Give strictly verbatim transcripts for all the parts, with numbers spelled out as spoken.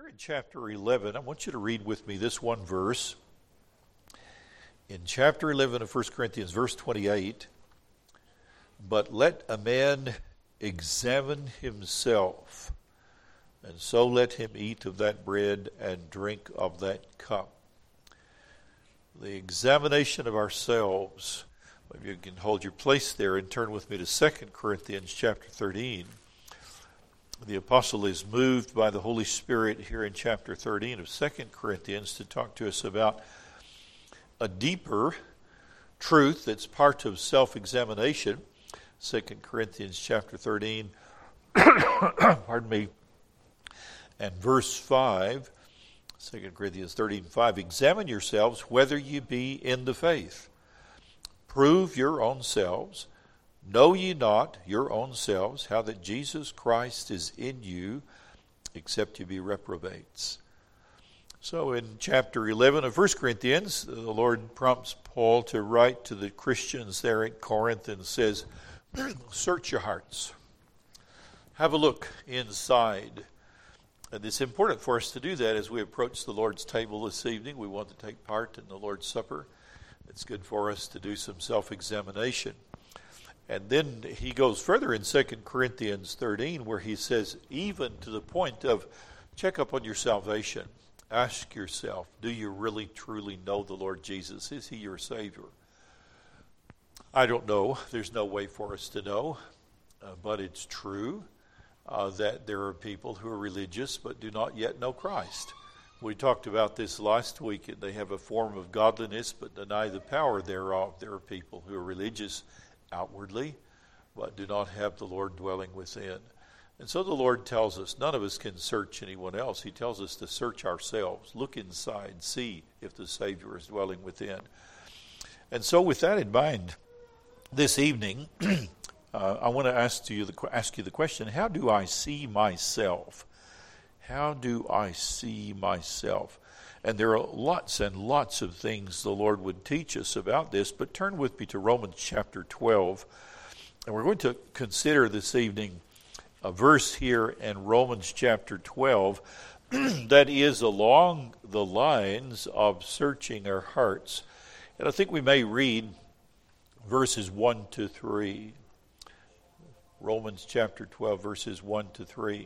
in chapter eleven. I want you to read with me this one verse. In chapter eleven of First Corinthians, verse twenty-eight, "But let a man examine himself, and so let him eat of that bread and drink of that cup." The examination of ourselves. Maybe you can hold your place there and turn with me to Second Corinthians chapter thirteen. The apostle is moved by the Holy Spirit here in chapter thirteen of Second Corinthians to talk to us about a deeper truth that's part of self-examination. Second Corinthians chapter thirteen, pardon me, and verse five, Second Corinthians thirteen, five, "Examine yourselves whether you be in the faith. Prove your own selves. Know ye not your own selves how that Jesus Christ is in you, except you be reprobates." So in chapter eleven of First Corinthians, the Lord prompts Paul to write to the Christians there at Corinth and says, search your hearts. Have a look inside. And it's important for us to do that as we approach the Lord's table this evening. We want to take part in the Lord's Supper. It's good for us to do some self-examination. And then he goes further in Second Corinthians thirteen where he says, even to the point of check up on your salvation. Ask yourself, do you really truly know the Lord Jesus? Is he your Savior? I don't know. There's no way for us to know. Uh, but it's true uh, that there are people who are religious but do not yet know Christ. We talked about this last week. They have a form of godliness but deny the power thereof. There are people who are religious outwardly, but do not have the Lord dwelling within. And so the Lord tells us, none of us can search anyone else. He tells us to search ourselves, look inside, see if the Savior is dwelling within. And so with that in mind, this evening, uh, I want to ask you, the, ask you the question, how do I see myself? How do I see myself? And there are lots and lots of things the Lord would teach us about this, but turn with me to Romans chapter twelve. And we're going to consider this evening a verse here in Romans chapter twelve that is along the lines of searching our hearts. And I think we may read verses one to three. Romans chapter twelve, verses one to three.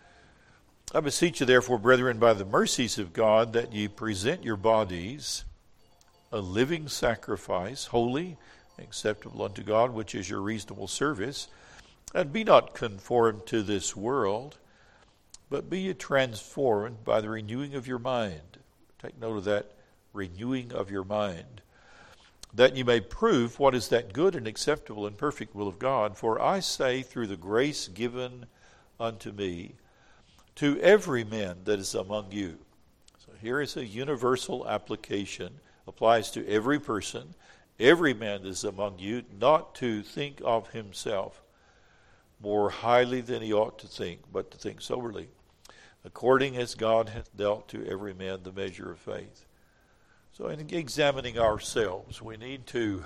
"I beseech you, therefore, brethren, by the mercies of God, that ye present your bodies a living sacrifice, holy, acceptable unto God, which is your reasonable service. And be not conformed to this world, but be ye transformed by the renewing of your mind." Take note of that, renewing of your mind. "That ye may prove what is that good and acceptable and perfect will of God. For I say, through the grace given unto me, to every man that is among you." So here is a universal application, applies to every person, every man that is among you, not to think of himself more highly than he ought to think, but to think soberly, according as God hath dealt to every man the measure of faith. So in examining ourselves, we need to,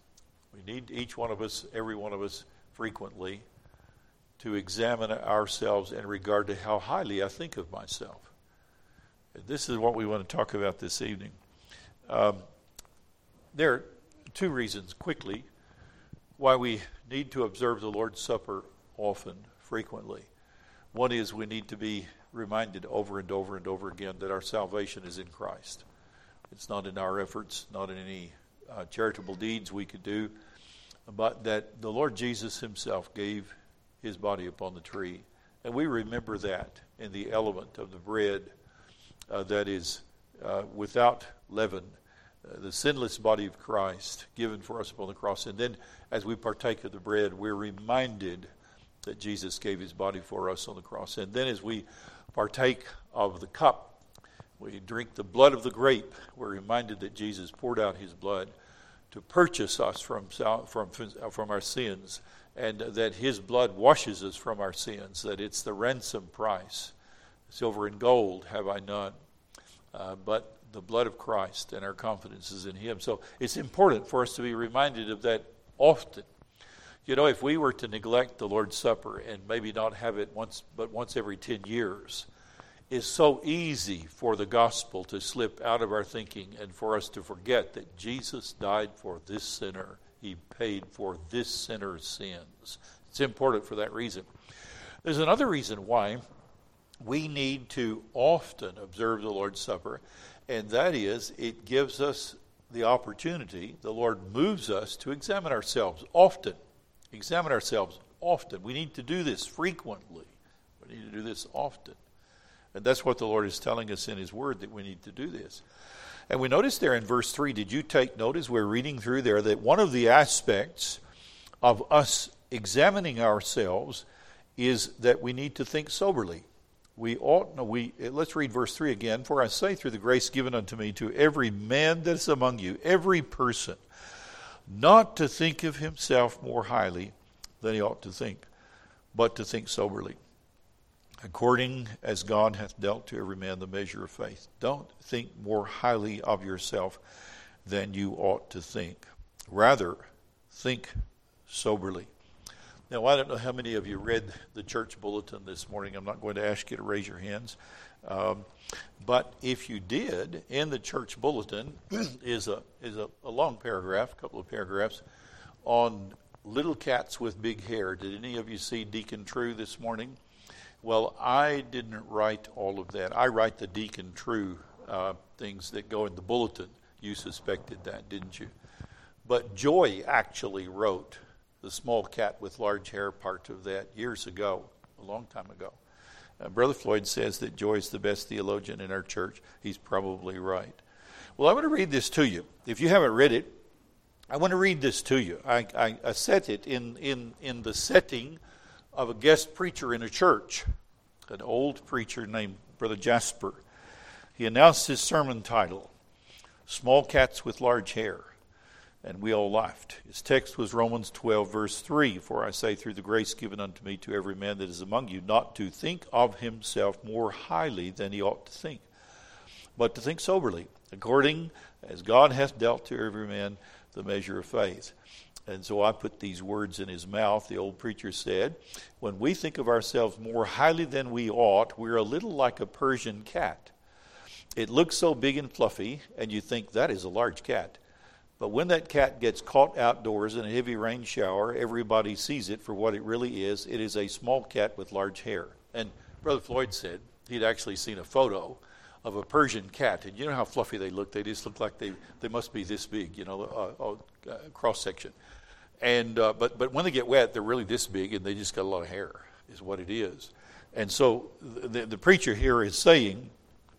we need each one of us, every one of us, frequently, to examine ourselves in regard to how highly I think of myself. This is what we want to talk about this evening. Um, there are two reasons, quickly, why we need to observe the Lord's Supper often, frequently. One is we need to be reminded over and over and over again that our salvation is in Christ. It's not in our efforts, not in any uh, charitable deeds we could do, but that the Lord Jesus himself gave his body upon the tree. And we remember that in the element of the bread uh, that is uh, without leaven, uh, the sinless body of Christ given for us upon the cross. And then as we partake of the bread, we're reminded that Jesus gave his body for us on the cross. And then as we partake of the cup, we drink the blood of the grape, we're reminded that Jesus poured out his blood to purchase us from, from, from our sins, and that his blood washes us from our sins, that it's the ransom price. Silver and gold have I none, uh, but the blood of Christ, and our confidence is in him. So it's important for us to be reminded of that often. You know, if we were to neglect the Lord's Supper and maybe not have it once, but once every ten years, is so easy for the gospel to slip out of our thinking and for us to forget that Jesus died for this sinner. He paid for this sinner's sins. It's important for that reason. There's another reason why we need to often observe the Lord's Supper, and that is it gives us the opportunity, the Lord moves us to examine ourselves often. Examine ourselves often. We need to do this frequently. We need to do this often. And that's what the Lord is telling us in His Word, that we need to do this. And we notice there in verse three, did you take notice? We're reading through there that one of the aspects of us examining ourselves is that we need to think soberly. We ought, no, we, let's read verse three again. For I say through the grace given unto me to every man that is among you, every person, not to think of himself more highly than he ought to think, but to think soberly, according as God hath dealt to every man the measure of faith. Don't think more highly of yourself than you ought to think. Rather, think soberly. Now, I don't know how many of you read the church bulletin this morning. I'm not going to ask you to raise your hands. Um, but if you did, in the church bulletin is a is a, a long paragraph, a couple of paragraphs, on little cats with big hair. Did any of you see Deacon True this morning? Well, I didn't write all of that. I write the Deacon True uh, things that go in the bulletin. You suspected that, didn't you? But Joy actually wrote the small cat with large hair part of that years ago, a long time ago. Uh, Brother Floyd says that Joy's the best theologian in our church. He's probably right. Well, I want to read this to you. If you haven't read it, I want to read this to you. I, I, I set it in, in, in the setting of a guest preacher in a church, an old preacher named Brother Jasper. He announced his sermon title, Small Cats with Large Hair. And we all laughed. His text was Romans twelve, verse three. For I say, through the grace given unto me to every man that is among you, not to think of himself more highly than he ought to think, but to think soberly, according as God hath dealt to every man the measure of faith. And so I put these words in his mouth. The old preacher said, when we think of ourselves more highly than we ought, we're a little like a Persian cat. It looks so big and fluffy, and you think that is a large cat. But when that cat gets caught outdoors in a heavy rain shower, everybody sees it for what it really is. It is a small cat with large hair. And Brother Floyd said he'd actually seen a photo of a Persian cat. And you know how fluffy they look? They just look like they, they must be this big, you know, uh, uh, cross-section. And uh, but, but when they get wet, they're really this big, and they just got a lot of hair, is what it is. And so the, the preacher here is saying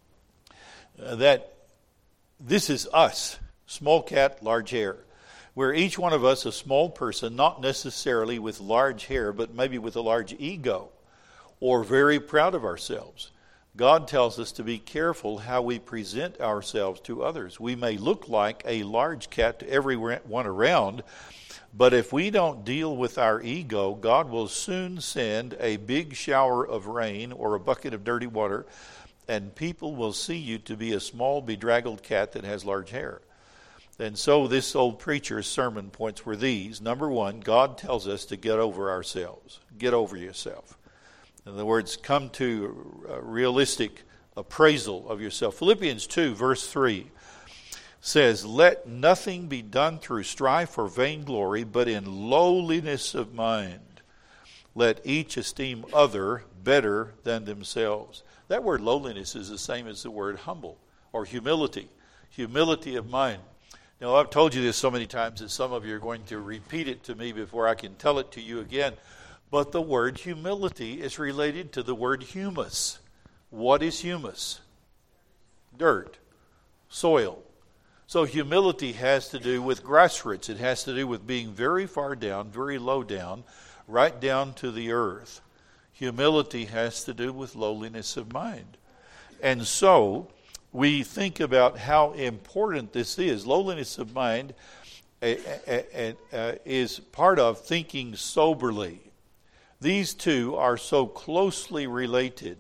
uh, that this is us. Small cat, large hair. We're each one of us a small person, not necessarily with large hair, but maybe with a large ego, or very proud of ourselves. God tells us to be careful how we present ourselves to others. We may look like a large cat to everyone around, but if we don't deal with our ego, God will soon send a big shower of rain or a bucket of dirty water, and people will see you to be a small, bedraggled cat that has large hair. And so this old preacher's sermon points were these. Number one, God tells us to get over ourselves. Get over yourself. In other words, come to a realistic appraisal of yourself. Philippians two, verse three says, let nothing be done through strife or vainglory, but in lowliness of mind. Let each esteem other better than themselves. That word lowliness is the same as the word humble or humility. Humility of mind. Now, I've told you this so many times that some of you are going to repeat it to me before I can tell it to you again. But the word humility is related to the word humus. What is humus? Dirt, soil. So humility has to do with grassroots. It has to do with being very far down, very low down, right down to the earth. Humility has to do with lowliness of mind. And so we think about how important this is. Lowliness of mind uh, uh, uh, is part of thinking soberly. These two are so closely related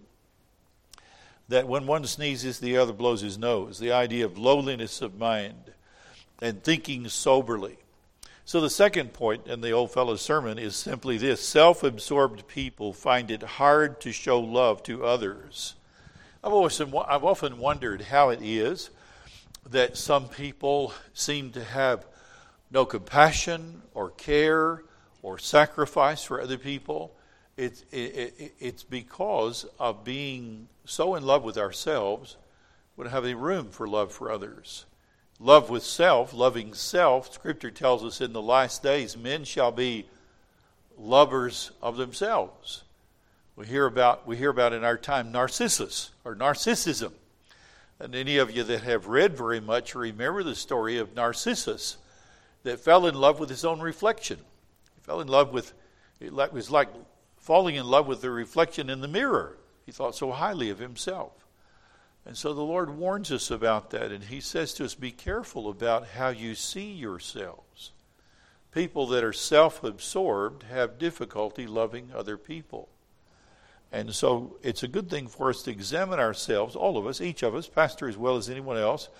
that when one sneezes, the other blows his nose. The idea of lowliness of mind and thinking soberly. So the second point in the old fellow's sermon is simply this. Self-absorbed people find it hard to show love to others. I've always, I've often wondered how it is that some people seem to have no compassion or care or sacrifice for other people. It, it, it, it's because of being so in love with ourselves, we don't have any room for love for others. Love with self, loving self, Scripture tells us in the last days, men shall be lovers of themselves. We hear about we hear about in our time Narcissus or narcissism. And any of you that have read very much remember the story of Narcissus that fell in love with his own reflection. He fell in love with, it was like falling in love with the reflection in the mirror. He thought so highly of himself. And so the Lord warns us about that, and he says to us, be careful about how you see yourselves. People that are self-absorbed have difficulty loving other people. And so it's a good thing for us to examine ourselves, all of us, each of us, pastor as well as anyone else.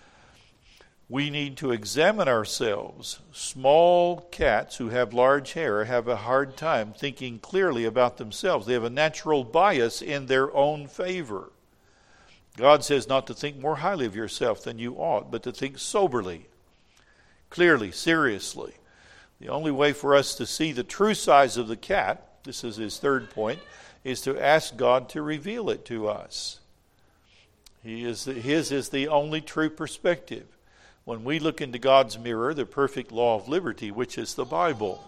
We need to examine ourselves. Small cats who have large hair have a hard time thinking clearly about themselves. They have a natural bias in their own favor. God says not to think more highly of yourself than you ought, but to think soberly, clearly, seriously. The only way for us to see the true size of the cat, this is his third point, is to ask God to reveal it to us. He is, his is the only true perspective. When we look into God's mirror, the perfect law of liberty, which is the Bible.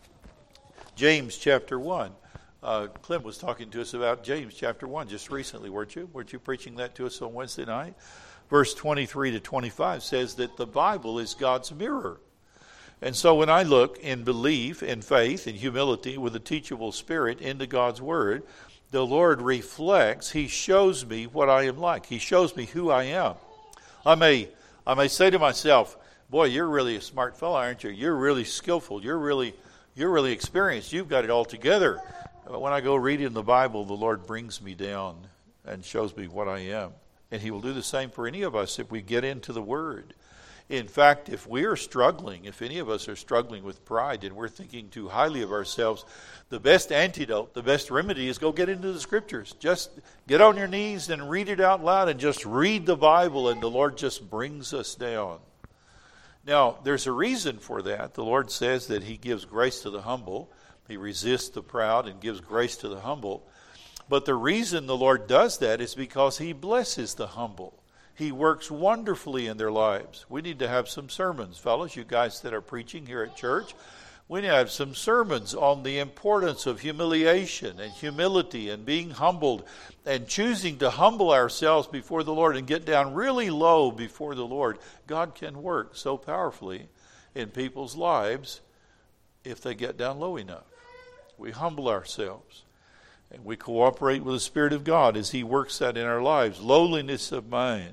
James chapter one. Uh, Clem was talking to us about James chapter one just recently, weren't you? Weren't you preaching that to us on Wednesday night? Verse twenty-three to twenty-five says that the Bible is God's mirror. And so when I look in belief, in faith, in humility, with a teachable spirit into God's Word, the Lord reflects, He shows me what I am like. He shows me who I am. I may, I may say to myself, boy, you're really a smart fellow, aren't you? You're really skillful. You're really, you're really experienced. You've got it all together. But when I go read in the Bible, the Lord brings me down and shows me what I am. And He will do the same for any of us if we get into the Word. In fact, if we are struggling, if any of us are struggling with pride and we're thinking too highly of ourselves, the best antidote, the best remedy is go get into the Scriptures. Just get on your knees and read it out loud and just read the Bible, and the Lord just brings us down. Now, there's a reason for that. The Lord says that He gives grace to the humble. He resists the proud and gives grace to the humble. But the reason the Lord does that is because He blesses the humble. He works wonderfully in their lives. We need to have some sermons, fellas, you guys that are preaching here at church. We need to have some sermons on the importance of humiliation and humility and being humbled and choosing to humble ourselves before the Lord and get down really low before the Lord. God can work so powerfully in people's lives if they get down low enough. We humble ourselves and we cooperate with the Spirit of God as He works that in our lives. Lowliness of mind.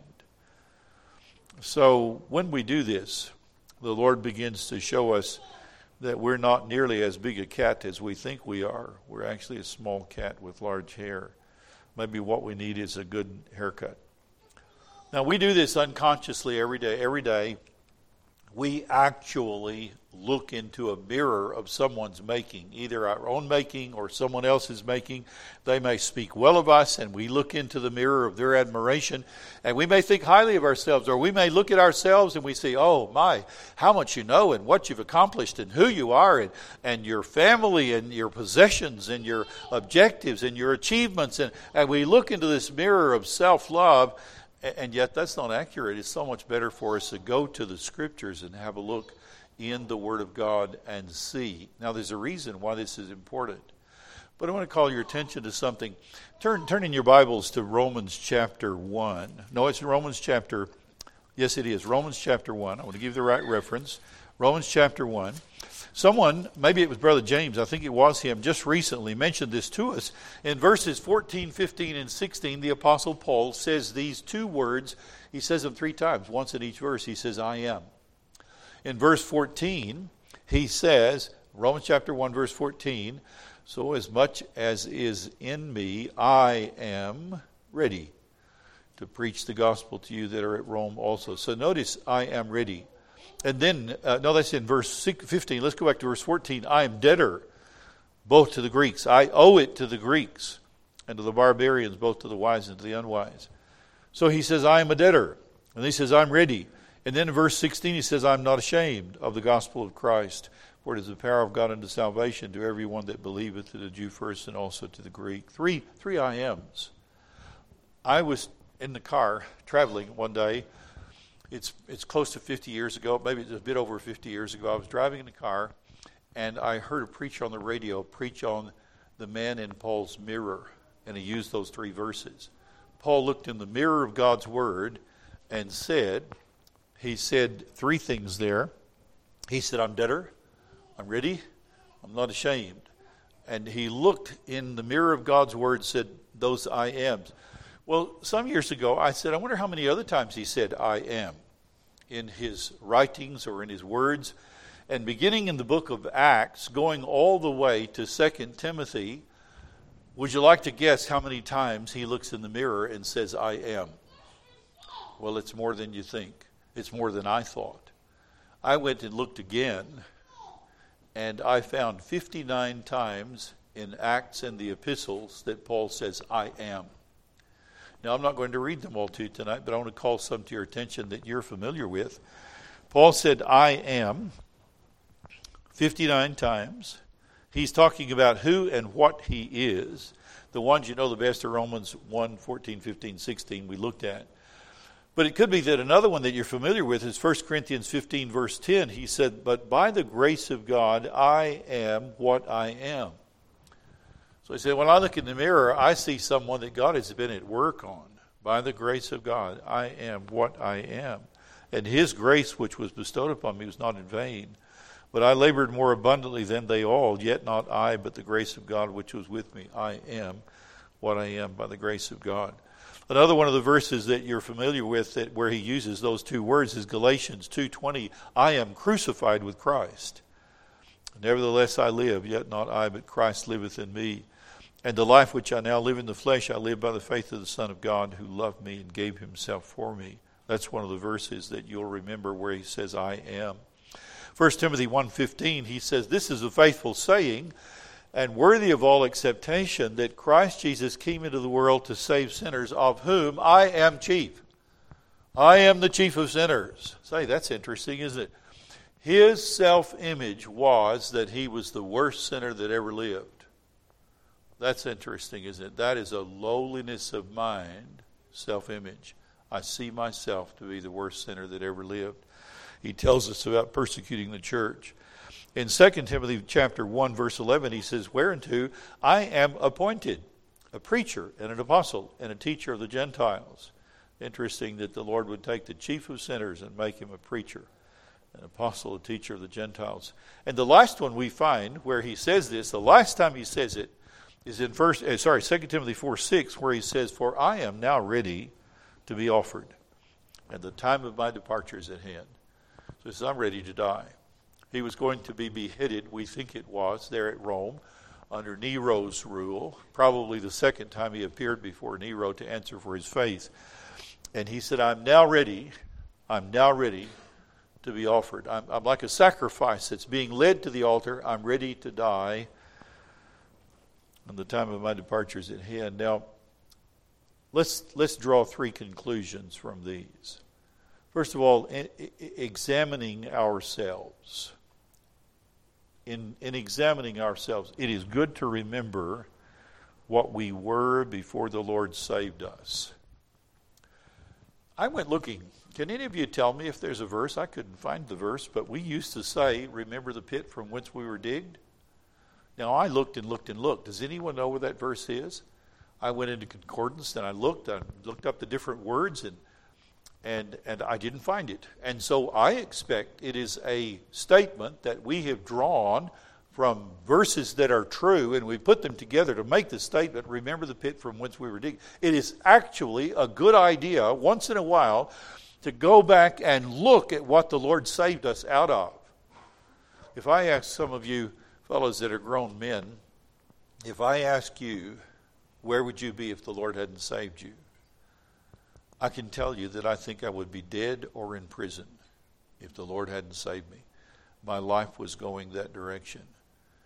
So when we do this, the Lord begins to show us that we're not nearly as big a cat as we think we are. We're actually a small cat with large hair. Maybe what we need is a good haircut. Now, we do this unconsciously every day. Every day, we actually look into a mirror of someone's making, either our own making or someone else's making. They may speak well of us, and we look into the mirror of their admiration, and we may think highly of ourselves, or we may look at ourselves and we say, oh my, how much you know and what you've accomplished and who you are and, and your family and your possessions and your objectives and your achievements. And, and we look into this mirror of self-love, and yet that's not accurate. It's so much better for us to go to the Scriptures and have a look in the Word of God and see. Now, there's a reason why this is important. But I want to call your attention to something. Turn, turn in your Bibles to Romans chapter one. No, it's Romans chapter, yes it is, Romans chapter one. I want to give you the right reference. Romans chapter one. Someone, maybe it was Brother James, I think it was him, just recently mentioned this to us. In verses fourteen, fifteen, and sixteen, the Apostle Paul says these two words. He says them three times. Once in each verse, he says, I am. In verse fourteen, he says, Romans chapter one, verse fourteen, so as much as is in me, I am ready to preach the gospel to you that are at Rome also. So notice, I am ready. And then, uh, no, that's in verse fifteen. Let's go back to verse fourteen. I am debtor both to the Greeks. I owe it to the Greeks. and to the barbarians, both to the wise and to the unwise. So he says, I am a debtor. And he says, I'm ready. And then in verse sixteen, he says, I'm not ashamed of the gospel of Christ, for it is the power of God unto salvation to everyone that believeth, to the Jew first and also to the Greek. Three, three I ams. I was in the car traveling one day. It's it's close to fifty years ago, maybe it's a bit over fifty years ago. I was driving in the car, and I heard a preacher on the radio preach on the man in Paul's mirror, and he used those three verses. Paul looked in the mirror of God's Word and said, he said three things there. He said, I'm debtor, I'm ready, I'm not ashamed. And he looked in the mirror of God's Word and said, those I ams. Well, some years ago, I said, I wonder how many other times he said, I am, in his writings or in his words. And beginning in the book of Acts, going all the way to Second Timothy, would you like to guess how many times he looks in the mirror and says, I am? Well, it's more than you think. It's more than I thought. I went and looked again, and I found fifty-nine times in Acts and the epistles that Paul says, I am. Now, I'm not going to read them all to you tonight, but I want to call some to your attention that you're familiar with. Paul said, I am, fifty-nine times. He's talking about who and what he is. The ones you know the best are Romans one, fourteen, fifteen, sixteen we looked at. But it could be that another one that you're familiar with is First Corinthians fifteen, verse ten. He said, but by the grace of God, I am what I am. So he said, when I look in the mirror, I see someone that God has been at work on. By the grace of God, I am what I am. And his grace which was bestowed upon me was not in vain. But I labored more abundantly than they all, yet not I, but the grace of God which was with me. I am what I am by the grace of God. Another one of the verses that you're familiar with that where he uses those two words is Galatians two twenty. I am crucified with Christ. Nevertheless I live, yet not I, but Christ liveth in me. And the life which I now live in the flesh, I live by the faith of the Son of God, who loved me and gave himself for me. That's one of the verses that you'll remember where he says, I am. First Timothy one fifteen, he says, this is a faithful saying and worthy of all acceptation, that Christ Jesus came into the world to save sinners, of whom I am chief. I am the chief of sinners. Say, that's interesting, isn't it? His self-image was that he was the worst sinner that ever lived. That's interesting, isn't it? That is a lowliness of mind, self-image. I see myself to be the worst sinner that ever lived. He tells us about persecuting the church. In Second Timothy chapter one, verse eleven, he says, whereunto I am appointed, a preacher and an apostle and a teacher of the Gentiles. Interesting that the Lord would take the chief of sinners and make him a preacher, an apostle, a teacher of the Gentiles. And the last one we find where he says this, the last time he says it, is in first, uh, sorry, Second Timothy four six, where he says, for I am now ready to be offered, and the time of my departure is at hand. So he says, I'm ready to die. He was going to be beheaded, we think it was, there at Rome, under Nero's rule, probably the second time he appeared before Nero to answer for his faith. And he said, I'm now ready, I'm now ready to be offered. I'm, I'm like a sacrifice that's being led to the altar. I'm ready to die, and the time of my departure is at hand. Now, let's let's draw three conclusions from these. First of all, in, in examining ourselves. In, in examining ourselves, it is good to remember what we were before the Lord saved us. I went looking. Can any of you tell me if there's a verse? I couldn't find the verse, but we used to say, remember the pit from whence we were digged? Now, I looked and looked and looked. Does anyone know where that verse is? I went into concordance and I looked. I looked up the different words and And and I didn't find it. And so I expect it is a statement that we have drawn from verses that are true, and we put them together to make the statement, remember the pit from whence we were digged. It is actually a good idea, once in a while, to go back and look at what the Lord saved us out of. If I ask some of you fellows that are grown men, if I ask you, where would you be if the Lord hadn't saved you? I can tell you that I think I would be dead or in prison if the Lord hadn't saved me. My life was going that direction.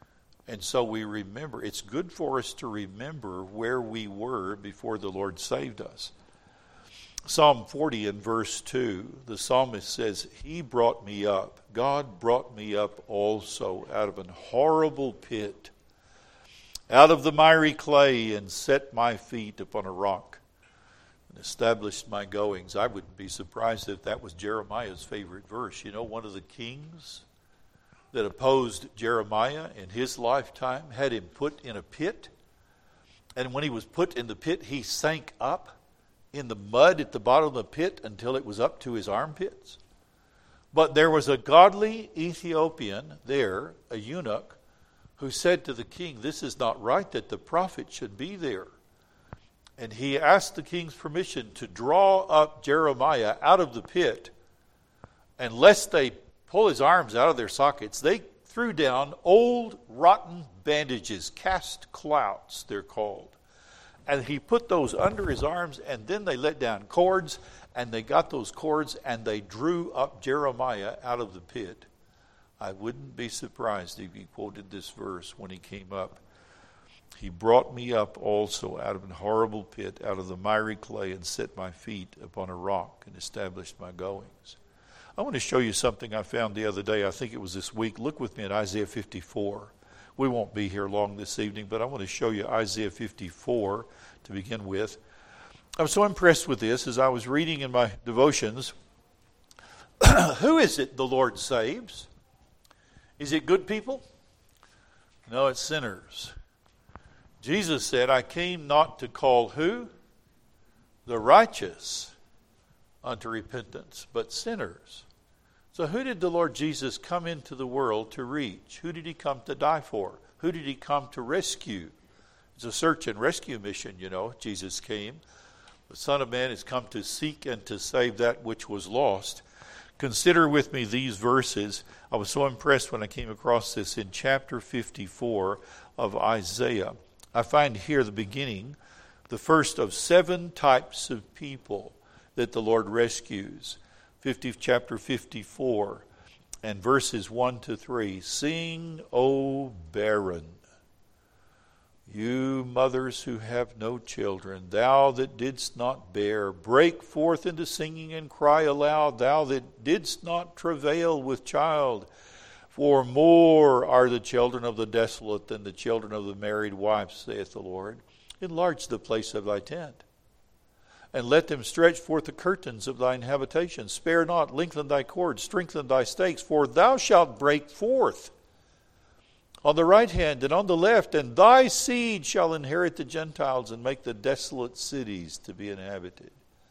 And so we remember, it's good for us to remember where we were before the Lord saved us. Psalm forty and verse two, the psalmist says, He brought me up. God brought me up also out of an horrible pit, out of the miry clay, and set my feet upon a rock, and established my goings. I wouldn't be surprised if that was Jeremiah's favorite verse. You know, one of the kings that opposed Jeremiah in his lifetime had him put in a pit. And when he was put in the pit, he sank up in the mud at the bottom of the pit until it was up to his armpits. But there was a godly Ethiopian there, a eunuch, who said to the king, this is not right that the prophet should be there. And he asked the king's permission to draw up Jeremiah out of the pit. And lest they pull his arms out of their sockets, they threw down old rotten bandages, cast clouts they're called. And he put those under his arms, and then they let down cords, and they got those cords, and they drew up Jeremiah out of the pit. I wouldn't be surprised if he quoted this verse when he came up. He brought me up also out of an horrible pit, out of the miry clay, and set my feet upon a rock, and established my goings. I want to show you something I found the other day. I think it was this week. Look with me at Isaiah fifty-four. We won't be here long this evening, but I want to show you Isaiah fifty-four to begin with. I was so impressed with this as I was reading in my devotions. Who is it the Lord saves? Is it good people? No, it's sinners. Jesus said, I came not to call who? The righteous unto repentance, but sinners. So who did the Lord Jesus come into the world to reach? Who did he come to die for? Who did he come to rescue? It's a search and rescue mission, you know. Jesus came. The Son of Man has come to seek and to save that which was lost. Consider with me these verses. I was so impressed when I came across this in chapter fifty-four of Isaiah. I find here the beginning, the first of seven types of people that the Lord rescues. fifty, chapter fifty-four and verses one to three. Sing, O barren, you mothers who have no children, thou that didst not bear, break forth into singing and cry aloud, thou that didst not travail with child. For more are the children of the desolate than the children of the married wife, saith the Lord. Enlarge the place of thy tent, and let them stretch forth the curtains of thine habitation. Spare not, lengthen thy cords, strengthen thy stakes, for thou shalt break forth on the right hand and on the left, and thy seed shall inherit the Gentiles and make the desolate cities to be inhabited.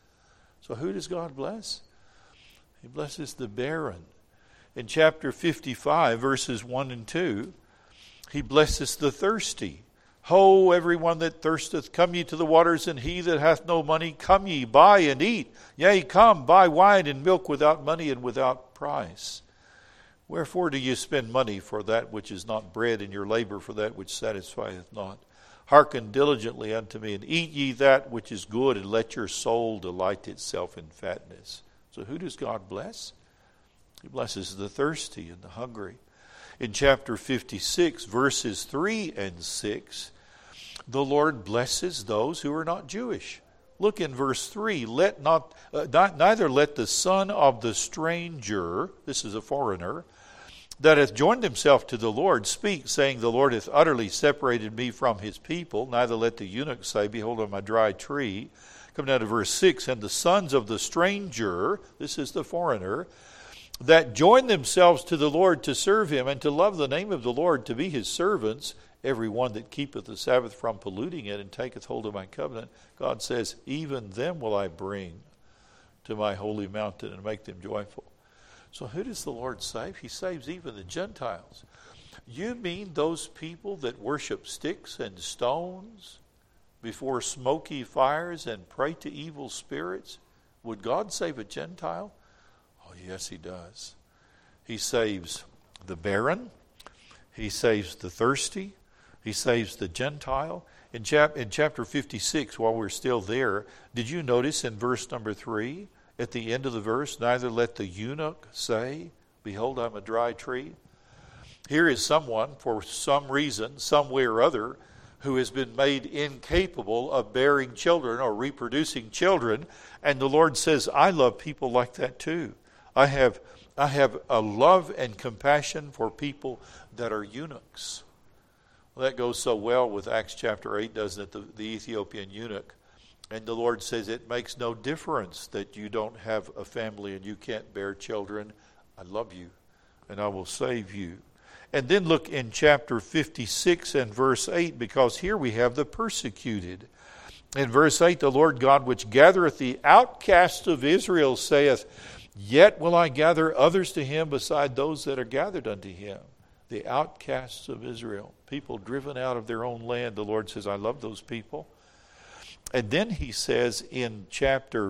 So who does God bless? He blesses the barren. In chapter fifty-five, verses one and two, he blesses the thirsty. Ho, everyone that thirsteth, come ye to the waters, and he that hath no money, come ye, buy and eat. Yea, come, buy wine and milk without money and without price. Wherefore do ye spend money for that which is not bread, and your labor for that which satisfieth not? Hearken diligently unto me, and eat ye that which is good, and let your soul delight itself in fatness. So who does God bless? He blesses the thirsty and the hungry. In chapter fifty-six, verses three and six, the Lord blesses those who are not Jewish. Look in verse three. Let not, uh, not neither let the son of the stranger, this is a foreigner, that hath joined himself to the Lord, speak, saying, the Lord hath utterly separated me from his people. Neither let the eunuch say, behold, I'm a dry tree. Come down to verse six. And the sons of the stranger, this is the foreigner, that join themselves to the Lord to serve him, and to love the name of the Lord, to be his servants, every one that keepeth the Sabbath from polluting it, and taketh hold of my covenant. God says, even them will I bring to my holy mountain, and make them joyful. So who does the Lord save? He saves even the Gentiles. You mean those people that worship sticks and stones before smoky fires and pray to evil spirits? Would God save a Gentile? Oh, yes, he does. He saves the barren. He saves the thirsty. He saves the Gentile. In, chap- in chapter fifty-six, while we're still there, did you notice in verse number three, at the end of the verse, neither let the eunuch say, behold, I'm a dry tree. Here is someone, for some reason, some way or other, who has been made incapable of bearing children or reproducing children. And the Lord says, I love people like that too. I have, I have a love and compassion for people that are eunuchs. Well, that goes so well with Acts chapter eight, doesn't it? The, the Ethiopian eunuch. And the Lord says, it makes no difference that you don't have a family and you can't bear children. I love you and I will save you. And then look in chapter fifty-six and verse eight, because here we have the persecuted. In verse eight, the Lord God which gathereth the outcasts of Israel saith, Yet will I gather others to him beside those that are gathered unto him. The outcasts of Israel, people driven out of their own land. The Lord says, I love those people. And then he says in chapter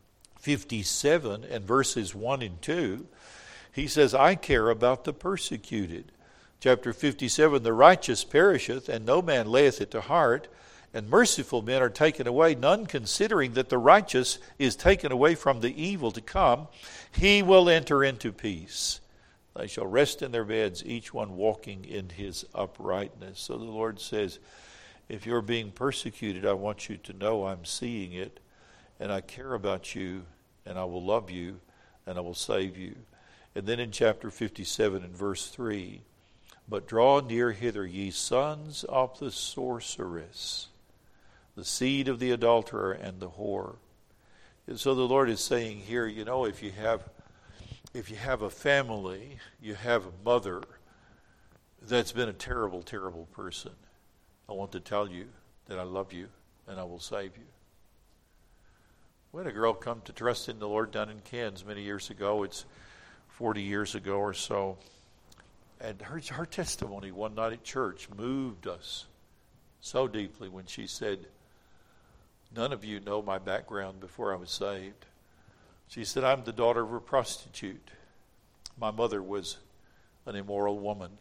fifty-seven and verses one and two, he says, I care about the persecuted. Chapter fifty-seven, the righteous perisheth, and no man layeth it to heart, and merciful men are taken away, none considering that the righteous is taken away from the evil to come. He will enter into peace. They shall rest in their beds, each one walking in his uprightness. So the Lord says, if you're being persecuted, I want you to know I'm seeing it, and I care about you, and I will love you, and I will save you. And then in chapter fifty-seven and verse three, But draw near hither, ye sons of the sorceress, the seed of the adulterer and the whore. And so the Lord is saying here, you know, if you have if you have a family, you have a mother that's been a terrible, terrible person, I want to tell you that I love you and I will save you. We had a girl come to trust in the Lord down in Cairns many years ago. It's forty years ago or so. And her, her testimony one night at church moved us so deeply when she said, none of you know my background before I was saved. She said, I'm the daughter of a prostitute. My mother was an immoral woman.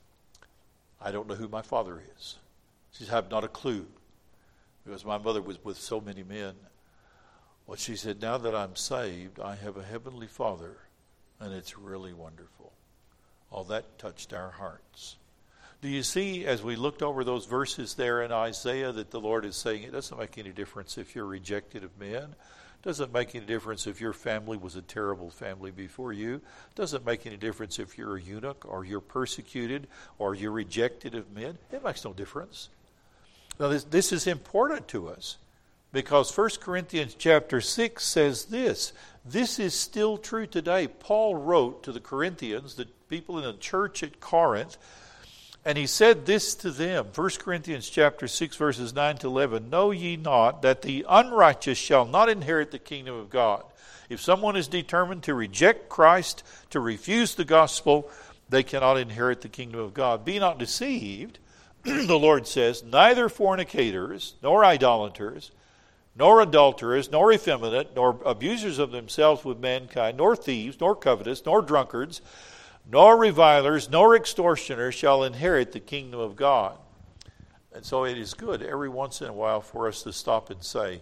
I don't know who my father is. She said, I have not a clue, because my mother was with so many men. Well, she said, now that I'm saved, I have a heavenly Father, and it's really wonderful. All that touched our hearts. Do you see, as we looked over those verses there in Isaiah, that the Lord is saying it doesn't make any difference if you're rejected of men. It doesn't make any difference if your family was a terrible family before you. It doesn't make any difference if you're a eunuch or you're persecuted or you're rejected of men. It makes no difference. Now, this, this is important to us, because First Corinthians chapter six says this. This is still true today. Paul wrote to the Corinthians, the people in the church at Corinth, and he said this to them. First Corinthians chapter six, verses nine to eleven. Know ye not that the unrighteous shall not inherit the kingdom of God? If someone is determined to reject Christ, to refuse the gospel, they cannot inherit the kingdom of God. Be not deceived, the Lord says, neither fornicators, nor idolaters, nor adulterers, nor effeminate, nor abusers of themselves with mankind, nor thieves, nor covetous, nor drunkards, nor revilers, nor extortioners shall inherit the kingdom of God. And so it is good every once in a while for us to stop and say,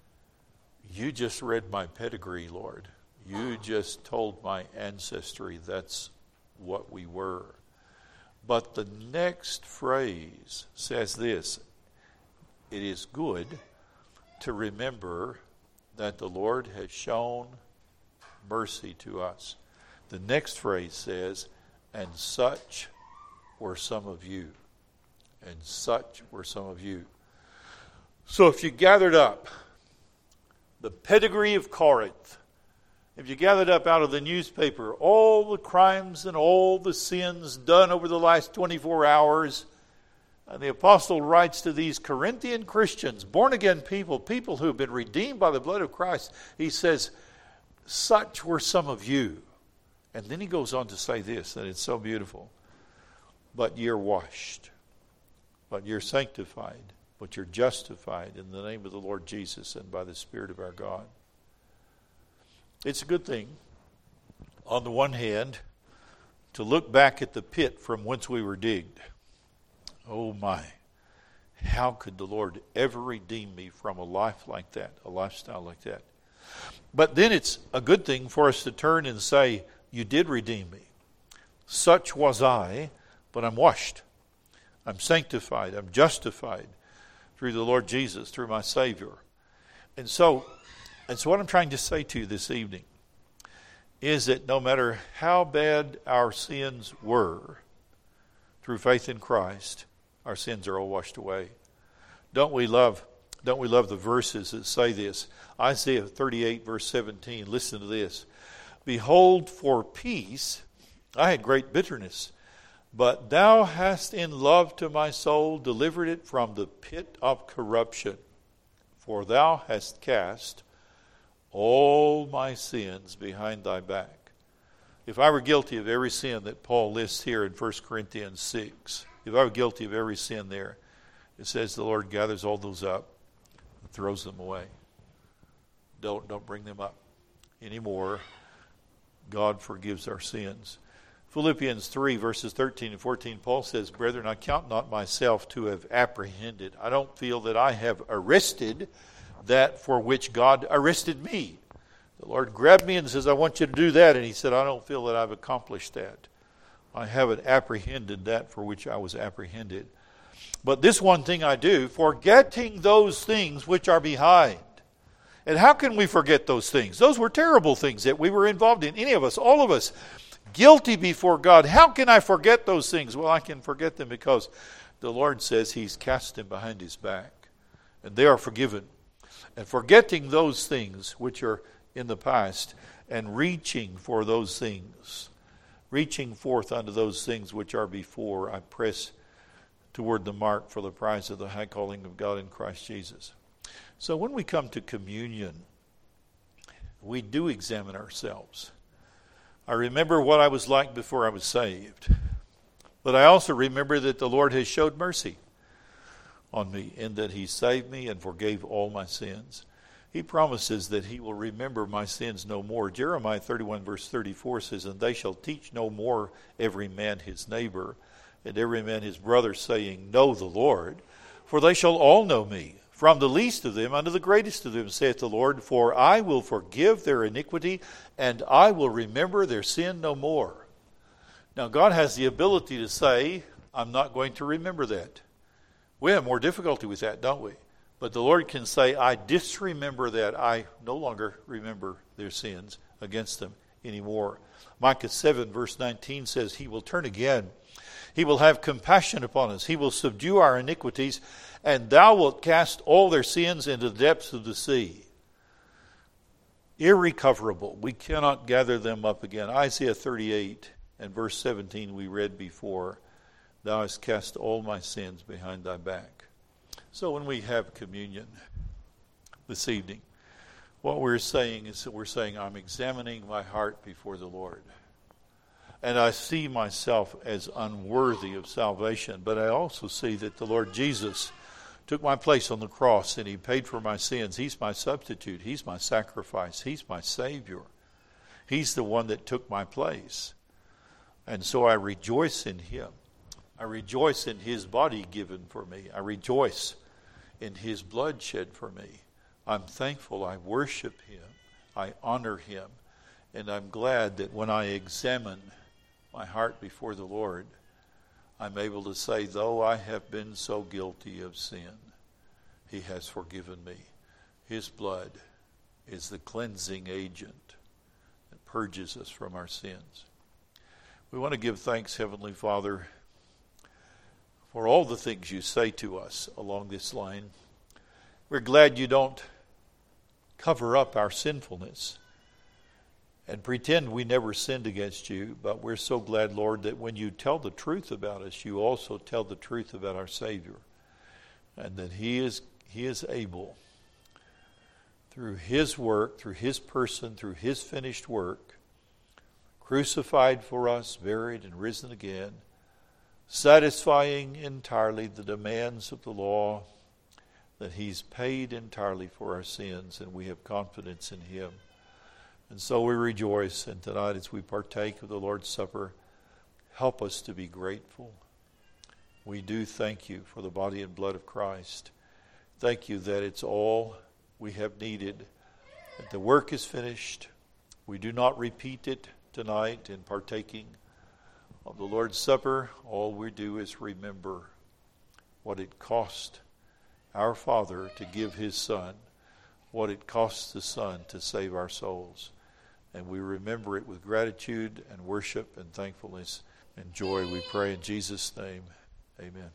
you just read my pedigree, Lord. You just told my ancestry that's what we were. But the next phrase says this: it is good to remember that the Lord has shown mercy to us. The next phrase says, and such were some of you. And such were some of you. So if you gathered up the pedigree of Corinth, if you gathered up out of the newspaper all the crimes and all the sins done over the last twenty-four hours, and the apostle writes to these Corinthian Christians, born-again people, people who have been redeemed by the blood of Christ, he says, such were some of you. And then he goes on to say this, and it's so beautiful. But you're washed, but you're sanctified, but you're justified in the name of the Lord Jesus and by the Spirit of our God. It's a good thing, on the one hand, to look back at the pit from whence we were digged. Oh my, how could the Lord ever redeem me from a life like that, a lifestyle like that? But then it's a good thing for us to turn and say, you did redeem me. Such was I, but I'm washed. I'm sanctified. I'm justified through the Lord Jesus, through my Savior. And so, and so what I'm trying to say to you this evening is that no matter how bad our sins were, through faith in Christ, our sins are all washed away. Don't we love, don't we love the verses that say this? Isaiah thirty-eight, verse seventeen, listen to this. Behold, for peace I had great bitterness, but thou hast in love to my soul delivered it from the pit of corruption. For thou hast cast all my sins behind thy back. If I were guilty of every sin that Paul lists here in First Corinthians six, if I were guilty of every sin there, it says the Lord gathers all those up and throws them away. Don't, don't bring them up anymore. God forgives our sins. Philippians three, verses thirteen and fourteen, Paul says, Brethren, I count not myself to have apprehended. I don't feel that I have arrested that for which God arrested me. The Lord grabbed me and says, I want you to do that. And he said, I don't feel that I've accomplished that. I haven't apprehended that for which I was apprehended. But this one thing I do, forgetting those things which are behind. And how can we forget those things? Those were terrible things that we were involved in. Any of us, all of us, guilty before God. How can I forget those things? Well, I can forget them because the Lord says he's cast them behind his back. And they are forgiven. And forgetting those things which are in the past and reaching for those things, reaching forth unto those things which are before, I press toward the mark for the prize of the high calling of God in Christ Jesus. So when we come to communion, we do examine ourselves. I remember what I was like before I was saved. But I also remember that the Lord has showed mercy on me in that he saved me and forgave all my sins. He promises that he will remember my sins no more. Jeremiah thirty-one verse thirty-four says, And they shall teach no more every man his neighbor, and every man his brother, saying, Know the Lord, for they shall all know me, from the least of them unto the greatest of them, saith the Lord, for I will forgive their iniquity, and I will remember their sin no more. Now God has the ability to say, I'm not going to remember that. We have more difficulty with that, don't we? But the Lord can say, I disremember that. I no longer remember their sins against them anymore. Micah seven verse nineteen says, He will turn again. He will have compassion upon us. He will subdue our iniquities, and thou wilt cast all their sins into the depths of the sea. Irrecoverable. We cannot gather them up again. Isaiah thirty-eight and verse seventeen we read before. Thou hast cast all my sins behind thy back. So when we have communion this evening, what we're saying is that we're saying, I'm examining my heart before the Lord. And I see myself as unworthy of salvation, but I also see that the Lord Jesus took my place on the cross and he paid for my sins. He's my substitute. He's my sacrifice. He's my Savior. He's the one that took my place. And so I rejoice in him. I rejoice in his body given for me. I rejoice in his blood shed for me. I'm thankful. I worship him. I honor him. And I'm glad that when I examine my heart before the Lord, I'm able to say, though I have been so guilty of sin, he has forgiven me. His blood is the cleansing agent that purges us from our sins. We want to give thanks, Heavenly Father, for all the things you say to us along this line. We're glad you don't cover up our sinfulness and pretend we never sinned against you, but we're so glad, Lord, that when you tell the truth about us, you also tell the truth about our Savior, and that he is he is able, through his work, through his person, through his finished work, crucified for us, buried, and risen again, satisfying entirely the demands of the law, that he's paid entirely for our sins, and we have confidence in him. And so we rejoice, and tonight as we partake of the Lord's Supper, help us to be grateful. We do thank you for the body and blood of Christ. Thank you that it's all we have needed, that the work is finished. We do not repeat it tonight in partaking of the Lord's Supper, all we do is remember what it cost our Father to give his Son, what it costs the Son to save our souls. And we remember it with gratitude and worship and thankfulness and joy. We pray in Jesus' name. Amen.